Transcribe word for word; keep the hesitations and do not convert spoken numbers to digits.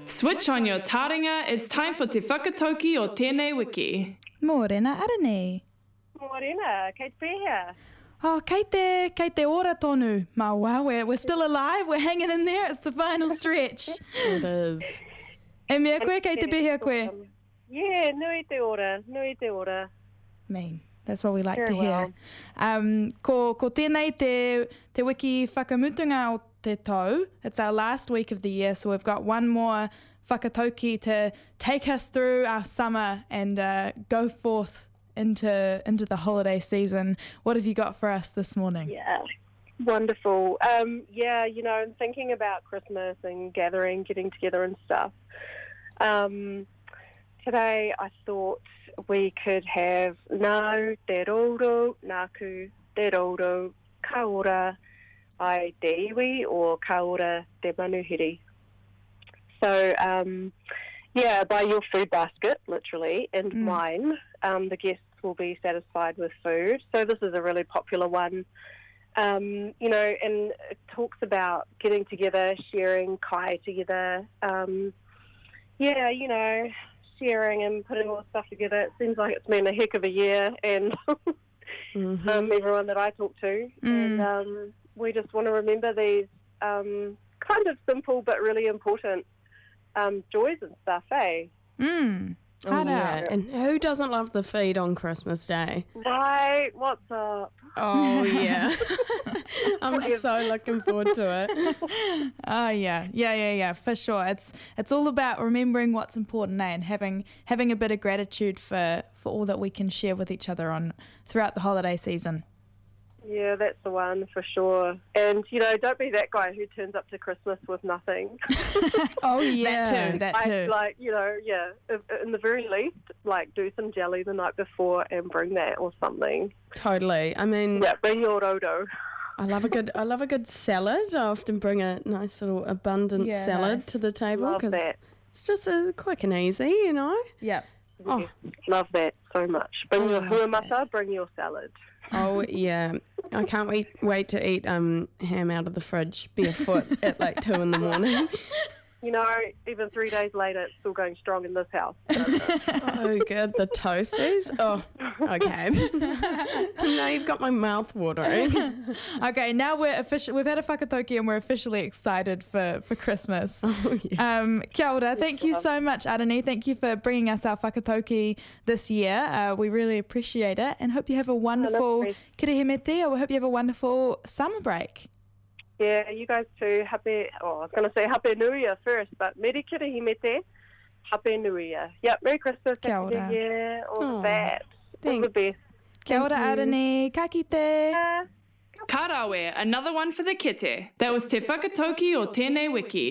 Switch on your taringa, it's time for Te Whakatauki o Tēnei Wiki. Mōrena Aranei. Mōrena, kei te pēhea. Oh, kei te, kei te ora tonu, Maua. We're, we're still alive, we're hanging in there, it's the final stretch. It is. E mea koe, kei te pēhea koe? Yeah, nui te ora, nui te ora. Mean. That's what we like Very to hear. well. Um, ko, ko tēnei te, te wiki whakamutunga o te tau. It's our last week of the year, so we've got one more whakatauki to take us through our summer and uh, go forth into into the holiday season. What have you got for us this morning? Yeah, wonderful. Um, yeah, you know, thinking about Christmas and gathering, getting together and stuff. Um, today I thought we could have nau te roro, naku te roro, ka ora ai te iwi, or ka ora te manuhiri. So, um, yeah, by your food basket, literally, and Mm. mine, um, the guests will be satisfied with food. So this is a really popular one. Um, you know, and it talks about getting together, sharing kai together. Um, yeah, you know, sharing and putting all the stuff together. It seems like it's been a heck of a year, and Mm-hmm. um, everyone that I talk to. Mm. And um, we just want to remember these um, kind of simple but really important um, joys and stuff, eh? Mm. Oh, Hana. yeah. And who doesn't love the feed on Christmas Day? Right, what's up? Oh, yeah. I'm so looking forward to it. Oh yeah, yeah, yeah, yeah, for sure. It's it's all about remembering what's important, eh? And having having a bit of gratitude for, for all that we can share with each other on throughout the holiday season. Yeah, that's the one for sure. And, you know, don't be that guy who turns up to Christmas with nothing. Oh, yeah. That too, that I, too. like, you know, yeah, if, in the very least, like, do some jelly the night before and bring that or something. Totally. I mean, Yeah, bring your rodo. I love a good I love a good salad. I often bring a nice little abundant Yeah, salad nice. to the table Love because that. it's just uh, quick and easy, you know? Yeah. Oh. Yeah, love that so much. Bring I your love huamata, bring your salad. Oh, yeah. I can't wait wait to eat um ham out of the fridge barefoot at like two in the morning. You know, even three days later, it's still going strong in this house. Oh, good. The toasties. Oh, okay. Now you've got my mouth watering. Okay, now we're official. We've had a whakatauki and we're officially excited for, for Christmas. Oh, yeah. Um, kia ora. Thank you so much, Arani. Thank you for bringing us our whakatauki this year. Uh, we really appreciate it and hope you have a wonderful great. kirihimete, or we hope you have a wonderful summer break. Yeah, you guys too. Happy, oh, I was going to say Happy New Year first, but Meri Kirihimete, Happy New Year. Yep, Merry Christmas, Kia Happy ora. New Year, all Aw, of that. All the thanks. best. Kia ora, Arani. Ka kite. Yeah. Karawe, another one for the kete. That was Te Whakatauki o Tēnei Wiki.